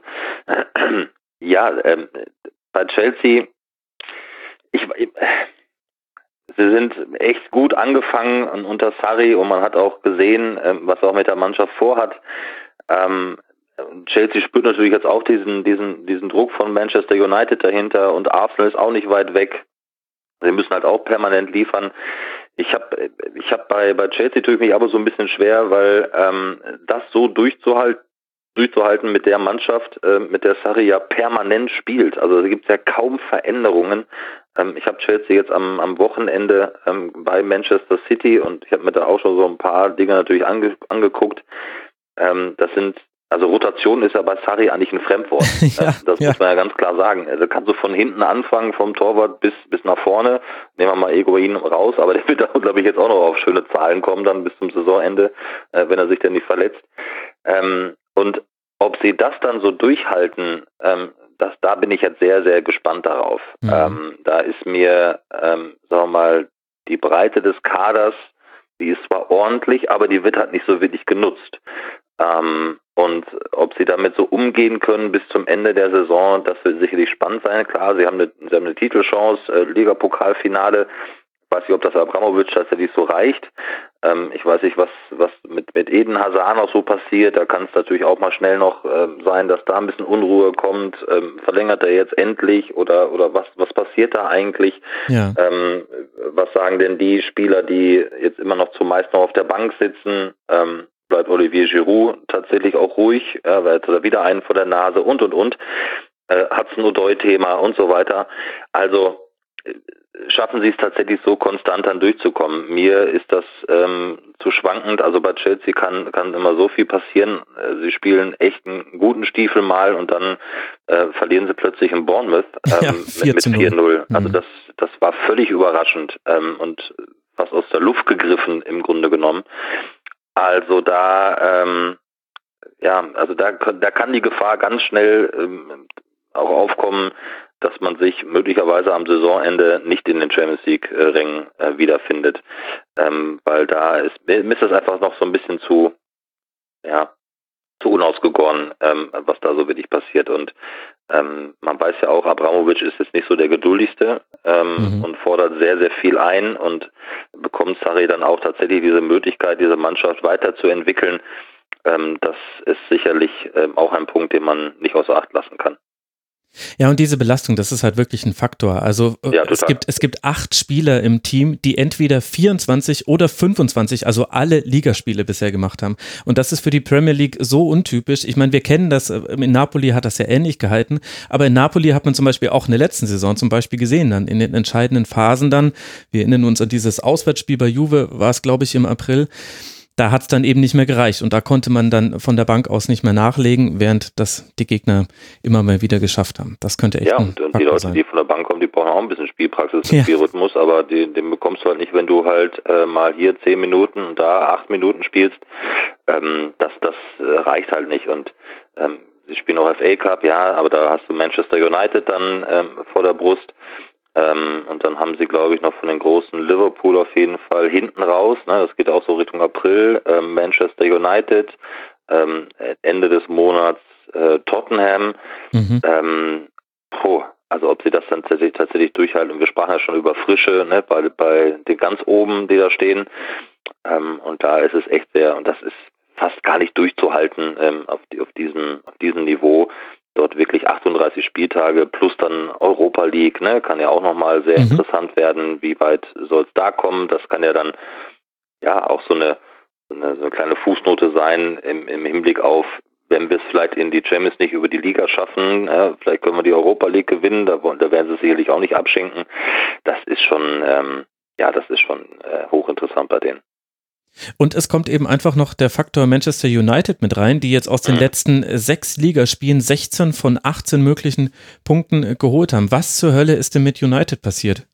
ja, ähm, bei Chelsea, ich, ich sie sind echt gut angefangen unter Sarri und man hat auch gesehen, ähm, was er auch mit der Mannschaft vorhat. Ähm, Chelsea spürt natürlich jetzt auch diesen, diesen, diesen Druck von Manchester United dahinter und Arsenal ist auch nicht weit weg. Sie müssen halt auch permanent liefern. Ich habe ich hab bei, bei Chelsea tue ich mich aber so ein bisschen schwer, weil ähm, das so durchzuhalten, durchzuhalten mit der Mannschaft, äh, mit der Sarri ja permanent spielt. Also da gibt es ja kaum Veränderungen. Ähm, ich habe Chelsea jetzt am, am Wochenende ähm, bei Manchester City und ich habe mir da auch schon so ein paar Dinge natürlich ange, angeguckt. Ähm, das sind, also Rotation ist ja bei Sarri eigentlich ein Fremdwort. ja, das ja. muss man ja ganz klar sagen. Also kannst du von hinten anfangen, vom Torwart bis bis nach vorne. Nehmen wir mal Higuain raus, aber der wird da, glaube ich, jetzt auch noch auf schöne Zahlen kommen dann bis zum Saisonende, äh, wenn er sich denn nicht verletzt. Ähm, und ob sie das dann so durchhalten, ähm, das, da bin ich jetzt sehr, sehr gespannt darauf. Mhm. Ähm, da ist mir, ähm, sagen wir mal, die Breite des Kaders, die ist zwar ordentlich, aber die wird halt nicht so wirklich genutzt. Ähm, und ob sie damit so umgehen können bis zum Ende der Saison, das wird sicherlich spannend sein. Klar, sie haben eine, sie haben eine Titelchance, äh, Liga-Pokalfinale. Ich weiß nicht, ob das Abramovic tatsächlich so reicht. Ähm, ich weiß nicht, was was mit, mit Eden Hazard noch so passiert. Da kann es natürlich auch mal schnell noch ähm, sein, dass da ein bisschen Unruhe kommt. Ähm, verlängert er jetzt endlich oder oder was was passiert da eigentlich? Ja. Ähm, was sagen denn die Spieler, die jetzt immer noch zumeist noch auf der Bank sitzen? Ähm, bleibt Olivier Giroud tatsächlich auch ruhig, ja, weil jetzt hat er wieder einen vor der Nase und und und. Äh, Hudson-Odoi-Thema und so weiter. Also äh, schaffen sie es tatsächlich so konstant dann durchzukommen. Mir ist das ähm, zu schwankend. Also bei Chelsea kann kann immer so viel passieren. Äh, sie spielen echt einen guten Stiefel mal und dann äh, verlieren sie plötzlich in Bournemouth ähm, Ja, mit, mit vier null. Also Mhm. das das war völlig überraschend ähm, und fast aus der Luft gegriffen im Grunde genommen. Also da ähm, ja, also da, da kann die Gefahr ganz schnell ähm, auch aufkommen, dass man sich möglicherweise am Saisonende nicht in den Champions League-Rängen äh, wiederfindet. Ähm, weil da ist, mir ist das einfach noch so ein bisschen zu, ja, zu unausgegoren, ähm, was da so wirklich passiert. Und ähm, man weiß ja auch, Abramovic ist jetzt nicht so der geduldigste ähm, Mhm. und fordert sehr, sehr viel ein und bekommt Sarri dann auch tatsächlich diese Möglichkeit, diese Mannschaft weiterzuentwickeln. Ähm, das ist sicherlich ähm, auch ein Punkt, den man nicht außer Acht lassen kann. Ja, und diese Belastung, das ist halt wirklich ein Faktor. Also äh, Ja, es total. gibt, es gibt acht Spieler im Team, die entweder vierundzwanzig oder fünfundzwanzig, also alle Ligaspiele bisher gemacht haben. Und das ist für die Premier League so untypisch. Ich meine, wir kennen das, äh, in Napoli hat das ja ähnlich gehalten, aber in Napoli hat man zum Beispiel auch in der letzten Saison zum Beispiel gesehen, dann in den entscheidenden Phasen dann, wir erinnern uns an dieses Auswärtsspiel bei Juve, war es glaube ich im April, da hat es dann eben nicht mehr gereicht und da konnte man dann von der Bank aus nicht mehr nachlegen, während das die Gegner immer mal wieder geschafft haben. Das könnte echt Ja, ein und, und die Faktor Leute, sein. die von der Bank kommen, die brauchen auch ein bisschen Spielpraxis, einen Ja. Spielrhythmus, aber den, den bekommst du halt nicht, wenn du halt äh, mal hier zehn Minuten und da acht Minuten spielst. Ähm, das das äh, reicht halt nicht. Und ähm, sie spielen auch F A Cup, ja, aber da hast du Manchester United dann ähm, vor der Brust. Ähm, und dann haben sie, glaube ich, noch von den großen Liverpool auf jeden Fall hinten raus. Ne? Das geht auch so Richtung April. Ähm, Manchester United, ähm, Ende des Monats äh, Tottenham. Mhm. Ähm, puh, also ob sie das dann tatsächlich, tatsächlich durchhalten. Und wir sprachen ja schon über Frische, ne? bei, bei den ganz oben, die da stehen. Ähm, und da ist es echt sehr, und das ist fast gar nicht durchzuhalten ähm, auf, die, auf, diesem, auf diesem Niveau. Dort wirklich achtunddreißig Spieltage plus dann Europa League, ne, kann ja auch nochmal sehr Mhm. interessant werden. Wie weit soll es da kommen? Das kann ja dann ja auch so eine, so eine, so eine kleine Fußnote sein im, im Hinblick auf, wenn wir es vielleicht in die Champions League über die Liga schaffen, ja, vielleicht können wir die Europa League gewinnen, da, da werden sie sicherlich auch nicht abschenken. Das ist schon, ähm, ja, das ist schon äh, hochinteressant bei denen. Und es kommt eben einfach noch der Faktor Manchester United mit rein, die jetzt aus den Mhm. letzten sechs Ligaspielen sechzehn von achtzehn möglichen Punkten geholt haben. Was zur Hölle ist denn mit United passiert?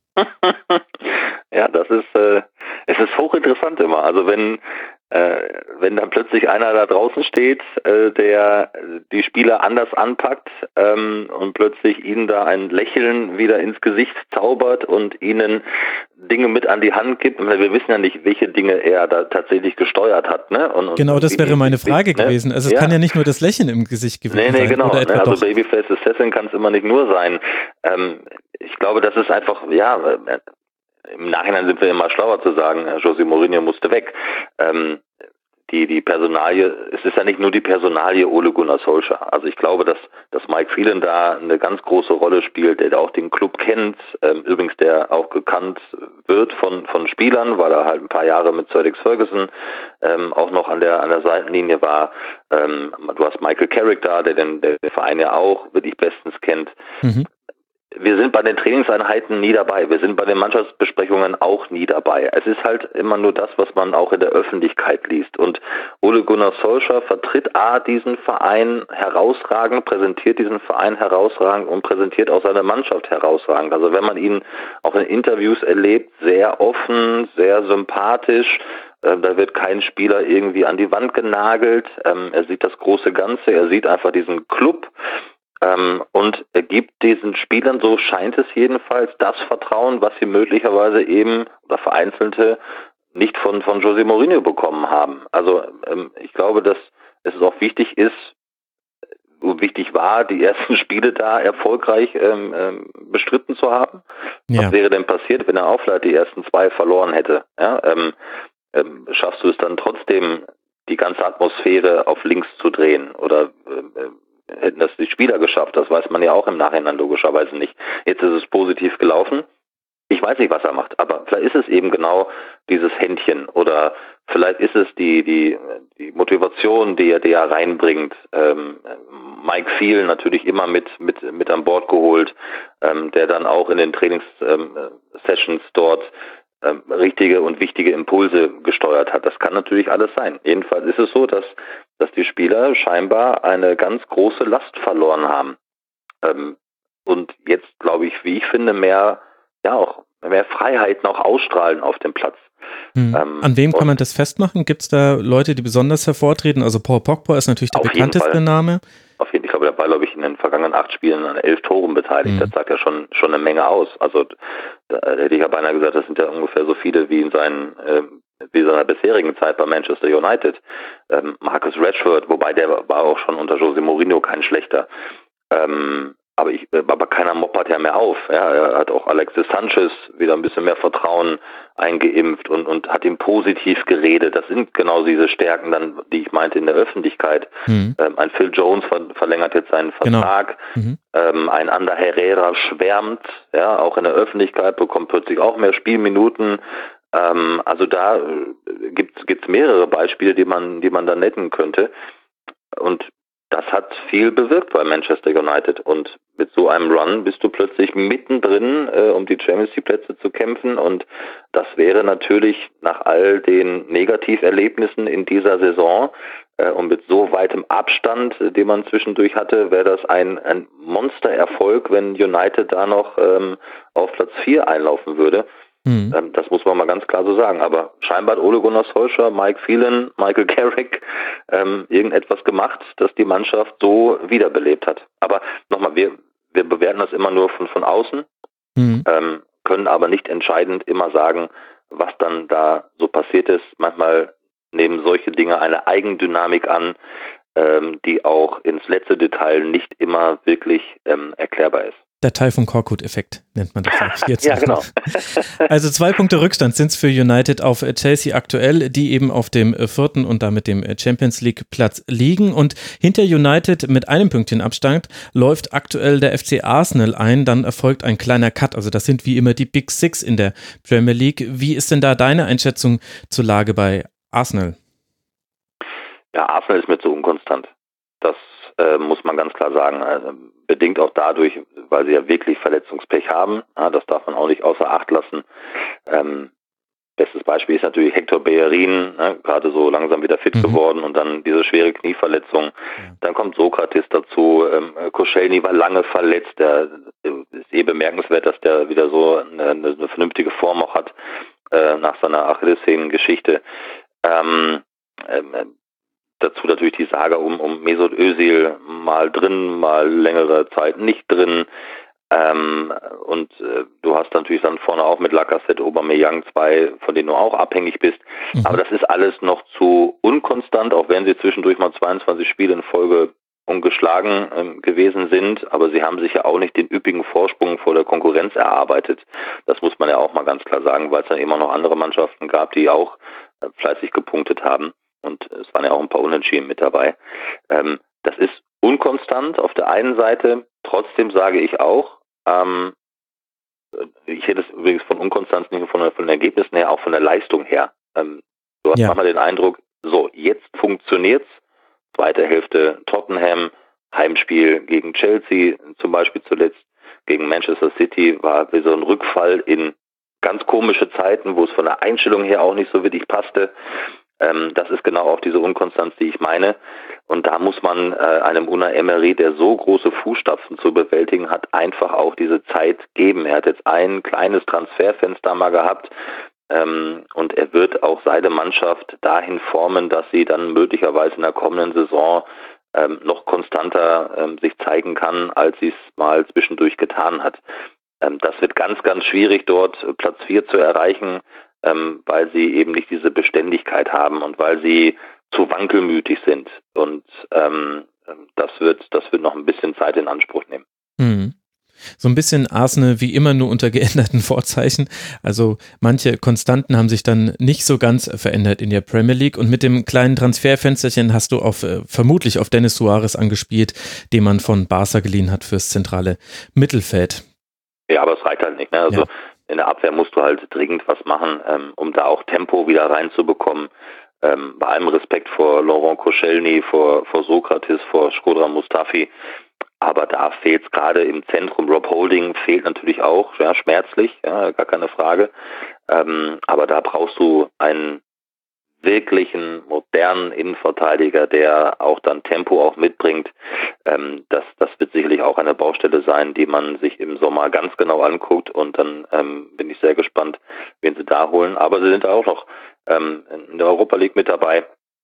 Ja, das ist, äh, es ist hochinteressant immer. Also wenn, äh, wenn dann plötzlich einer da draußen steht, äh, der die Spieler anders anpackt ähm, und plötzlich ihnen da ein Lächeln wieder ins Gesicht zaubert und ihnen Dinge mit an die Hand gibt. Wir wissen ja nicht, welche Dinge er da tatsächlich gesteuert hat. Ne? Und, und, Genau, das wie wäre die- meine Frage ne? gewesen. Also es Ja. kann ja nicht nur das Lächeln im Gesicht gewesen Nee, nee, sein. genau. Oder etwa Ne? Also doch. Babyface Assassin kann es immer nicht nur sein. Ähm, ich glaube, das ist einfach, ja, äh, im Nachhinein sind wir immer schlauer zu sagen, José Mourinho musste weg. Ähm, die, die Personalie, es ist ja nicht nur die Personalie Ole Gunnar Solskjaer. Also ich glaube, dass, dass Mike Phelan da eine ganz große Rolle spielt, der auch den Club kennt, ähm, übrigens der auch gekannt wird von, von Spielern, weil er halt ein paar Jahre mit Sir Alex Ferguson ähm, auch noch an der, an der Seitenlinie war. Ähm, du hast Michael Carrick da, der den, der den Verein ja auch wirklich bestens kennt. Mhm. Wir sind bei den Trainingseinheiten nie dabei. Wir sind bei den Mannschaftsbesprechungen auch nie dabei. Es ist halt immer nur das, was man auch in der Öffentlichkeit liest. Und Ole Gunnar Solskjaer vertritt A, diesen Verein herausragend, präsentiert diesen Verein herausragend und präsentiert auch seine Mannschaft herausragend. Also wenn man ihn auch in Interviews erlebt, sehr offen, sehr sympathisch. Da wird kein Spieler irgendwie an die Wand genagelt. Er sieht das große Ganze. Er sieht einfach diesen Club. Ähm, und er gibt diesen Spielern, so scheint es jedenfalls, das Vertrauen, was sie möglicherweise eben oder vereinzelte nicht von, von José Mourinho bekommen haben. Also ähm, ich glaube, dass es auch wichtig ist, wichtig war, die ersten Spiele da erfolgreich ähm, ähm, bestritten zu haben. Ja. Was wäre denn passiert, wenn er auch vielleicht die ersten zwei verloren hätte? Ja, ähm, ähm, schaffst du es dann trotzdem, die ganze Atmosphäre auf links zu drehen? Oder äh, hätten das die Spieler geschafft? Das weiß man ja auch im Nachhinein logischerweise nicht. Jetzt ist es positiv gelaufen. Ich weiß nicht, was er macht, aber vielleicht ist es eben genau dieses Händchen oder vielleicht ist es die die die Motivation, die er, die er reinbringt. Ähm, Mike Phelan natürlich immer mit mit mit an Bord geholt, ähm, der dann auch in den Trainings-Sessions ähm, dort ähm, richtige und wichtige Impulse gesteuert hat. Das kann natürlich alles sein. Jedenfalls ist es so, dass dass die Spieler scheinbar eine ganz große Last verloren haben ähm, und jetzt, glaube ich, wie ich finde, mehr ja auch mehr Freiheiten auch ausstrahlen auf dem Platz. Hm. Ähm, An wem kann man das festmachen? Gibt es da Leute, die besonders hervortreten? Also Paul Pogba ist natürlich der auf jeden bekannteste Fall. Name. Auf jeden Fall, ich glaube, der war, glaube ich, in den vergangenen acht Spielen an elf Toren beteiligt. Hm. Das sagt ja schon schon eine Menge aus. Also da hätte ich ja beinahe gesagt, das sind ja ungefähr so viele wie in seinen äh, wie in seiner bisherigen Zeit bei Manchester United. Ähm, Marcus Rashford, wobei der war auch schon unter Jose Mourinho kein schlechter. Ähm, aber ich, aber keiner moppert ja mehr auf. Ja, er hat auch Alexis Sanchez wieder ein bisschen mehr Vertrauen eingeimpft und, und hat ihm positiv geredet. Das sind genau diese Stärken dann, die ich meinte in der Öffentlichkeit. Mhm. Ähm, ein Phil Jones ver verlängert jetzt seinen Vertrag. Genau. Mhm. Ähm, ein Ander Herrera schwärmt, ja, auch in der Öffentlichkeit, bekommt plötzlich auch mehr Spielminuten. Ähm, also da äh, gibt's gibt's mehrere Beispiele, die man, die man da nennen könnte. Und das hat viel bewirkt bei Manchester United und mit so einem Run bist du plötzlich mittendrin, äh, um die Champions League Plätze zu kämpfen und das wäre natürlich nach all den Negativerlebnissen in dieser Saison äh, und mit so weitem Abstand, äh, den man zwischendurch hatte, wäre das ein, ein Monstererfolg, wenn United da noch ähm, auf Platz vier einlaufen würde. Mhm. Ähm, das muss man mal ganz klar so sagen. Aber scheinbar hat Ole Gunnar Solskjaer, Mike Phelan, Michael Carrick ähm, irgendetwas gemacht, das die Mannschaft so wiederbelebt hat. Aber nochmal, wir, wir bewerten das immer nur von, von außen, mhm. ähm, können aber nicht entscheidend immer sagen, was dann da so passiert ist. Manchmal nehmen solche Dinge eine Eigendynamik an, ähm, die auch ins letzte Detail nicht immer wirklich ähm, erklärbar ist. Der Teil vom Korkut-Effekt nennt man das auch jetzt. Ja, genau. Also zwei Punkte Rückstand sind es für United auf Chelsea aktuell, die eben auf dem vierten und damit dem Champions League Platz liegen. Und hinter United mit einem Pünktchen Abstand läuft aktuell der F C Arsenal ein. Dann erfolgt ein kleiner Cut. Also das sind wie immer die Big Six in der Premier League. Wie ist denn da deine Einschätzung zur Lage bei Arsenal? Ja, Arsenal ist mir zu unkonstant. Das äh, muss man ganz klar sagen. Also, bedingt auch dadurch, weil sie ja wirklich Verletzungspech haben. Ja, das darf man auch nicht außer Acht lassen. Ähm, bestes Beispiel ist natürlich Hector Bellerin, ne, gerade so langsam wieder fit mhm. geworden und dann diese schwere Knieverletzung. Ja. Dann kommt Sokratis dazu. Ähm, Koscielny war lange verletzt. Der ist eh bemerkenswert, dass der wieder so eine, eine vernünftige Form auch hat äh, nach seiner Achillessehnengeschichte. Ähm, ähm, Dazu natürlich die Saga um, um Mesut Özil, mal drin, mal längere Zeit nicht drin. Ähm, und äh, du hast natürlich dann vorne auch mit Lacazette, Aubameyang zwei, von denen du auch abhängig bist. Mhm. Aber das ist alles noch zu unkonstant, auch wenn sie zwischendurch mal zweiundzwanzig Spiele in Folge ungeschlagen ähm, gewesen sind. Aber sie haben sich ja auch nicht den üppigen Vorsprung vor der Konkurrenz erarbeitet. Das muss man ja auch mal ganz klar sagen, weil es dann immer noch andere Mannschaften gab, die auch äh, fleißig gepunktet haben. Und es waren ja auch ein paar Unentschieden mit dabei. Ähm, das ist unkonstant auf der einen Seite. Trotzdem sage ich auch, ähm, ich hätte es übrigens von Unkonstanz nicht nur von, von den Ergebnissen her, auch von der Leistung her. Ähm, du hast ja. manchmal den Eindruck, so, jetzt funktioniert's. Zweite Hälfte Tottenham, Heimspiel gegen Chelsea, zum Beispiel zuletzt gegen Manchester City, war wie so ein Rückfall in ganz komische Zeiten, wo es von der Einstellung her auch nicht so wirklich passte. Ähm, das ist genau auch diese Unkonstanz, die ich meine. Und da muss man äh, einem Unai Emery, der so große Fußstapfen zu bewältigen hat, einfach auch diese Zeit geben. Er hat jetzt ein kleines Transferfenster mal gehabt ähm, und er wird auch seine Mannschaft dahin formen, dass sie dann möglicherweise in der kommenden Saison ähm, noch konstanter ähm, sich zeigen kann, als sie es mal zwischendurch getan hat. Ähm, das wird ganz, ganz schwierig, dort Platz vier zu erreichen, Ähm, weil sie eben nicht diese Beständigkeit haben und weil sie zu wankelmütig sind. Und ähm, das wird, das wird noch ein bisschen Zeit in Anspruch nehmen. Mhm. So ein bisschen Arsenal wie immer, nur unter geänderten Vorzeichen. Also manche Konstanten haben sich dann nicht so ganz verändert in der Premier League und mit dem kleinen Transferfensterchen hast du auf äh, vermutlich auf Denis Suarez angespielt, den man von Barca geliehen hat fürs zentrale Mittelfeld. Ja, aber es reicht halt nicht. Ne? Also ja. In der Abwehr musst du halt dringend was machen, ähm, um da auch Tempo wieder reinzubekommen. Ähm, bei allem Respekt vor Laurent Koscielny, vor, vor Sokratis, vor Shkodran Mustafi. Aber da fehlt es gerade im Zentrum. Rob Holding fehlt natürlich auch, ja, schmerzlich, ja, gar keine Frage. Ähm, aber da brauchst du einen wirklichen, modernen Innenverteidiger, der auch dann Tempo auch mitbringt. Ähm, das, das wird sicherlich auch eine Baustelle sein, die man sich im Sommer ganz genau anguckt. Und dann ähm, bin ich sehr gespannt, wen sie da holen. Aber sie sind auch noch ähm, in der Europa League mit dabei.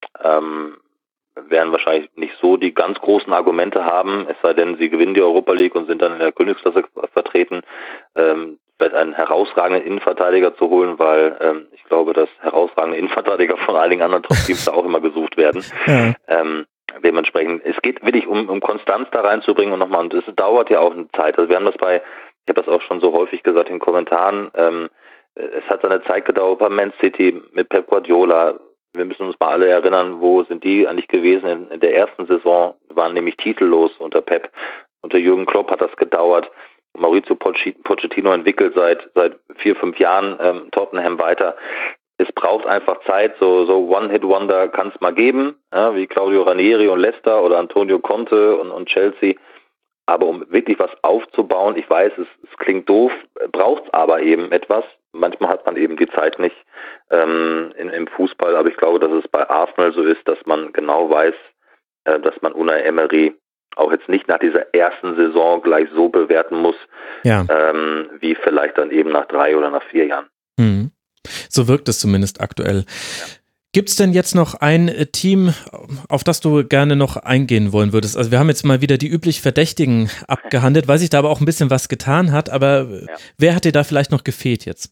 Ähm, werden wahrscheinlich nicht so die ganz großen Argumente haben, es sei denn, sie gewinnen die Europa League und sind dann in der Königsklasse vertreten, ähm, vielleicht einen herausragenden Innenverteidiger zu holen, weil ähm, ich glaube, dass herausragende Innenverteidiger von einigen anderen Top-Teams da auch immer gesucht werden. Ja. Ähm, dementsprechend, es geht wirklich um, um Konstanz da reinzubringen und nochmal, und es dauert ja auch eine Zeit. Also wir haben das bei, ich habe das auch schon so häufig gesagt in Kommentaren, ähm, es hat seine Zeit gedauert bei Man City mit Pep Guardiola. Wir müssen uns mal alle erinnern, wo sind die eigentlich gewesen in, in der ersten Saison, waren nämlich titellos unter Pep. Unter Jürgen Klopp hat das gedauert. Maurizio Pochettino entwickelt seit seit vier, fünf Jahren ähm, Tottenham weiter. Es braucht einfach Zeit, so so One-Hit-Wonder kann es mal geben, ja, wie Claudio Ranieri und Leicester oder Antonio Conte und, und Chelsea. Aber um wirklich was aufzubauen, ich weiß, es, es klingt doof, braucht es aber eben etwas. Manchmal hat man eben die Zeit nicht ähm, in, im Fußball, aber ich glaube, dass es bei Arsenal so ist, dass man genau weiß, äh, dass man Unai Emery auch jetzt nicht nach dieser ersten Saison gleich so bewerten muss, ja. ähm, wie vielleicht dann eben nach drei oder nach vier Jahren. Hm. So wirkt es zumindest aktuell. Ja. Gibt es denn jetzt noch ein Team, auf das du gerne noch eingehen wollen würdest? Also wir haben jetzt mal wieder die üblich Verdächtigen abgehandelt, weil sich da aber auch ein bisschen was getan hat, aber ja. Wer hat dir da vielleicht noch gefehlt jetzt?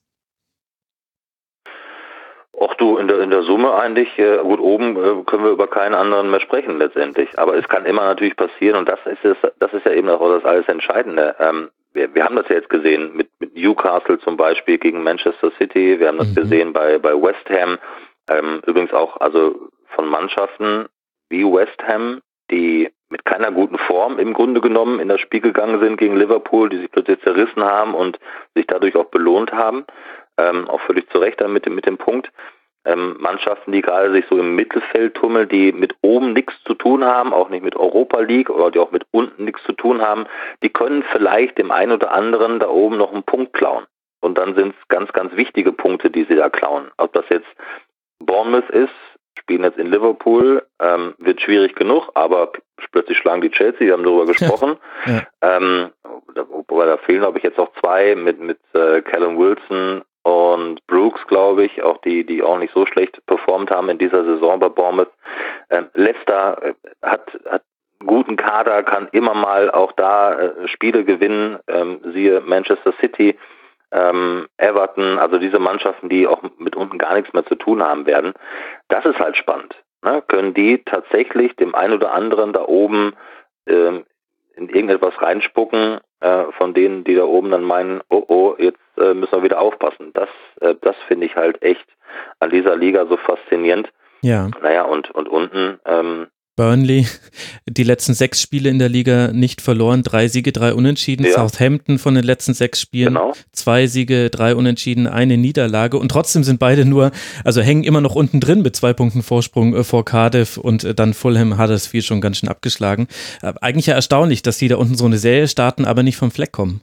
Auch du, in der, in der Summe eigentlich, äh, gut, oben äh, können wir über keinen anderen mehr sprechen letztendlich. Aber es kann immer natürlich passieren und das ist es, das ist ja eben auch das alles Entscheidende. Ähm, wir, wir haben das ja jetzt gesehen mit, mit Newcastle zum Beispiel gegen Manchester City, wir haben das mhm. gesehen bei, bei West Ham, ähm, übrigens auch also von Mannschaften wie West Ham, die mit keiner guten Form im Grunde genommen in das Spiel gegangen sind gegen Liverpool, die sich plötzlich zerrissen haben und sich dadurch auch belohnt haben. Ähm, auch völlig zu Recht dann mit dem, mit dem Punkt. Ähm, Mannschaften, die gerade sich so im Mittelfeld tummeln, die mit oben nichts zu tun haben, auch nicht mit Europa League oder die auch mit unten nichts zu tun haben, die können vielleicht dem einen oder anderen da oben noch einen Punkt klauen. Und dann sind es ganz, ganz wichtige Punkte, die sie da klauen. Ob das jetzt Bournemouth ist, spielen jetzt in Liverpool, ähm, wird schwierig genug, aber plötzlich schlagen die Chelsea, wir haben darüber gesprochen. Ja, ja. Ähm, wobei da fehlen, glaube ich, jetzt noch zwei mit, mit äh, Callum Wilson und Brooks, glaube ich, auch die, die auch nicht so schlecht performt haben in dieser Saison bei Bournemouth. Ähm, Leicester äh, hat, hat einen guten Kader, kann immer mal auch da äh, Spiele gewinnen, ähm, siehe Manchester City, ähm, Everton, also diese Mannschaften, die auch mit unten gar nichts mehr zu tun haben werden. Das ist halt spannend. Ne? Können die tatsächlich dem einen oder anderen da oben ähm, in irgendetwas reinspucken, äh, von denen, die da oben dann meinen, oh oh, jetzt äh, müssen wir wieder aufpassen. Das, äh, das finde ich halt echt an dieser Liga so faszinierend. Ja. Naja, und, und unten ähm, Burnley, die letzten sechs Spiele in der Liga nicht verloren, drei Siege, drei Unentschieden. Ja. Southampton von den letzten sechs Spielen, genau. zwei Siege, drei Unentschieden, eine Niederlage und trotzdem sind beide nur, also hängen immer noch unten drin mit zwei Punkten Vorsprung äh, vor Cardiff und äh, dann Fulham Huddersfield schon ganz schön abgeschlagen. Äh, eigentlich ja erstaunlich, dass die da unten so eine Serie starten, aber nicht vom Fleck kommen.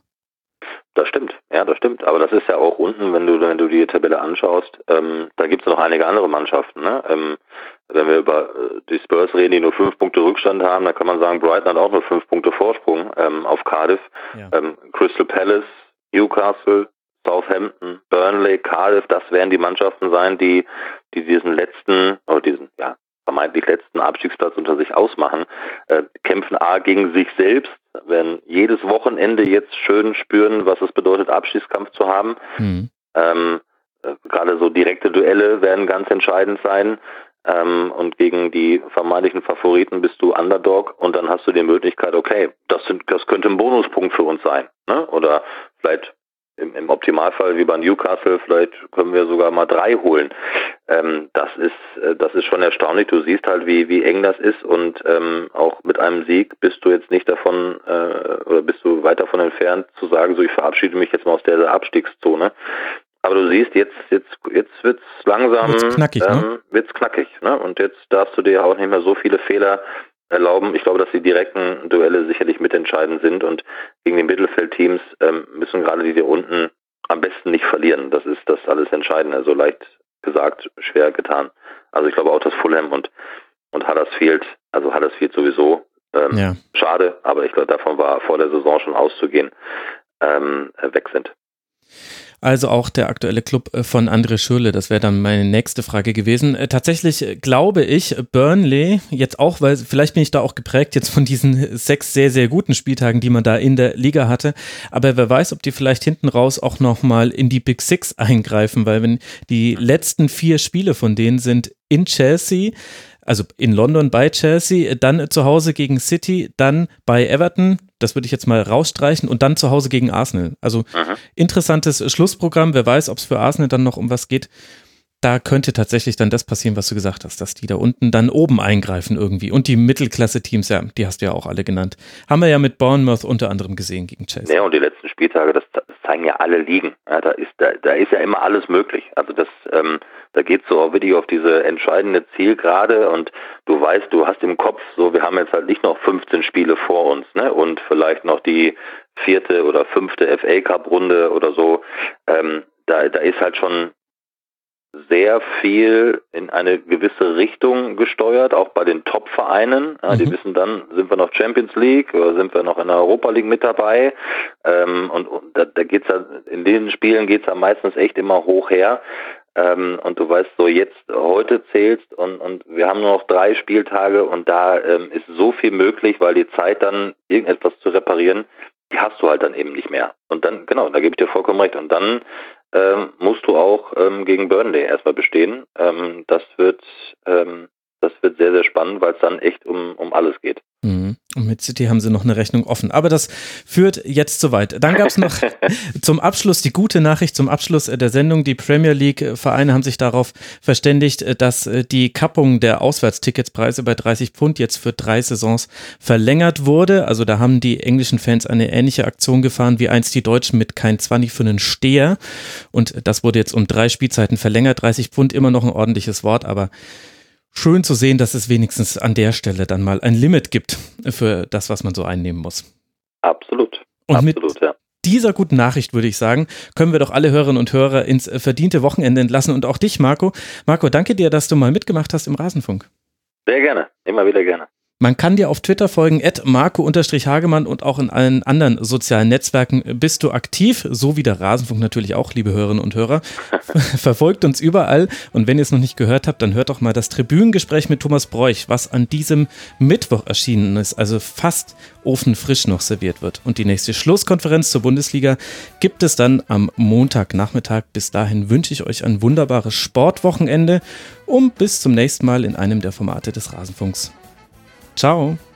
Das stimmt, ja, das stimmt. Aber das ist ja auch unten, wenn du, wenn du die Tabelle anschaust, ähm, da gibt es noch einige andere Mannschaften, ne? Ähm, wenn wir über äh, die Spurs reden, die nur fünf Punkte Rückstand haben, dann kann man sagen, Brighton hat auch nur fünf Punkte Vorsprung ähm, auf Cardiff. Ja. Ähm, Crystal Palace, Newcastle, Southampton, Burnley, Cardiff, das werden die Mannschaften sein, die, die diesen letzten, oder diesen, ja, vermeintlich letzten Abstiegsplatz unter sich ausmachen, äh, kämpfen A gegen sich selbst, werden jedes Wochenende jetzt schön spüren, was es bedeutet, Abstiegskampf zu haben. Mhm. Ähm, äh, gerade so direkte Duelle werden ganz entscheidend sein. ähm, und gegen die vermeintlichen Favoriten bist du Underdog und dann hast du die Möglichkeit, okay, das, sind, das könnte ein Bonuspunkt für uns sein, ne? Oder vielleicht im, im Optimalfall wie bei Newcastle, vielleicht können wir sogar mal drei holen. Ähm, das ist äh, das ist schon erstaunlich. Du siehst halt, wie wie eng das ist und ähm, auch mit einem Sieg bist du jetzt nicht davon äh, oder bist du weit davon entfernt zu sagen, so ich verabschiede mich jetzt mal aus der Abstiegszone. Aber du siehst, jetzt jetzt jetzt wird's langsam wird's knackig, ähm, ne? wird's knackig, ne? Und jetzt darfst du dir auch nicht mehr so viele Fehler erlauben. Ich glaube, dass die direkten Duelle sicherlich mitentscheidend sind und gegen die Mittelfeldteams ähm, müssen gerade die, die unten am besten nicht verlieren. Das ist das alles Entscheidende. So leicht gesagt, schwer getan. Also ich glaube auch, dass Fulham und und Huddersfield, also Huddersfield sowieso ähm, Ja. schade, aber ich glaube, davon war vor der Saison schon auszugehen, ähm, weg sind. Also auch der aktuelle Club von André Schürrle, das wäre dann meine nächste Frage gewesen. Äh, tatsächlich glaube ich, Burnley, jetzt auch, weil vielleicht bin ich da auch geprägt jetzt von diesen sechs sehr, sehr guten Spieltagen, die man da in der Liga hatte, aber wer weiß, ob die vielleicht hinten raus auch nochmal in die Big Six eingreifen, weil wenn die letzten vier Spiele von denen sind in Chelsea, also in London bei Chelsea, dann zu Hause gegen City, dann bei Everton, das würde ich jetzt mal rausstreichen, und dann zu Hause gegen Arsenal. Also Aha. interessantes Schlussprogramm, wer weiß, ob es für Arsenal dann noch um was geht. Da könnte tatsächlich dann das passieren, was du gesagt hast, dass die da unten dann oben eingreifen irgendwie. Und die Mittelklasse-Teams, ja, die hast du ja auch alle genannt. Haben wir ja mit Bournemouth unter anderem gesehen gegen Chelsea. Ja, und die letzten Spieltage, das, das zeigen ja alle Ligen. Ja, da ist da, da ist ja immer alles möglich. Also das, ähm, da geht es so auch wirklich auf diese entscheidende Zielgerade und du weißt, du hast im Kopf so, wir haben jetzt halt nicht noch fünfzehn Spiele vor uns, ne? Und vielleicht noch die vierte oder fünfte F A Cup Runde oder so. Ähm, da, da ist halt schon sehr viel in eine gewisse Richtung gesteuert, auch bei den Top-Vereinen. Ja, mhm. Die wissen dann, sind wir noch Champions League oder sind wir noch in der Europa League mit dabei? Ähm, und, und da, da geht's ja, in den Spielen geht's ja meistens echt immer hoch her. Ähm, und du weißt so, jetzt heute zählst und, und wir haben nur noch drei Spieltage und da ähm, ist so viel möglich, weil die Zeit dann irgendetwas zu reparieren, die hast du halt dann eben nicht mehr. Und dann, genau, da gebe ich dir vollkommen recht. Und dann ähm, musst du auch ähm, gegen Burnley erstmal bestehen. Ähm, das wird ähm, das wird sehr, sehr spannend, weil es dann echt um, um alles geht. Mhm. Und mit City haben sie noch eine Rechnung offen. Aber das führt jetzt zu weit. Dann gab es noch zum Abschluss die gute Nachricht, zum Abschluss der Sendung. Die Premier League-Vereine haben sich darauf verständigt, dass die Kappung der Auswärtsticketspreise bei dreißig Pfund jetzt für drei Saisons verlängert wurde. Also da haben die englischen Fans eine ähnliche Aktion gefahren wie einst die Deutschen mit kein Zwanni für einen Steher. Und das wurde jetzt um drei Spielzeiten verlängert. dreißig Pfund, immer noch ein ordentliches Wort, aber schön zu sehen, dass es wenigstens an der Stelle dann mal ein Limit gibt für das, was man so einnehmen muss. Absolut. Und Absolut, mit ja. dieser guten Nachricht, würde ich sagen, können wir doch alle Hörerinnen und Hörer ins verdiente Wochenende entlassen und auch dich, Marco. Marco, danke dir, dass du mal mitgemacht hast im Rasenfunk. Sehr gerne, immer wieder gerne. Man kann dir auf Twitter folgen, at marco-hagemann, und auch in allen anderen sozialen Netzwerken bist du aktiv, so wie der Rasenfunk natürlich auch, liebe Hörerinnen und Hörer. Verfolgt uns überall, und wenn ihr es noch nicht gehört habt, dann hört doch mal das Tribünengespräch mit Thomas Broich, was an diesem Mittwoch erschienen ist, also fast ofenfrisch noch serviert wird. Und die nächste Schlusskonferenz zur Bundesliga gibt es dann am Montagnachmittag. Bis dahin wünsche ich euch ein wunderbares Sportwochenende und bis zum nächsten Mal in einem der Formate des Rasenfunks. Ciao.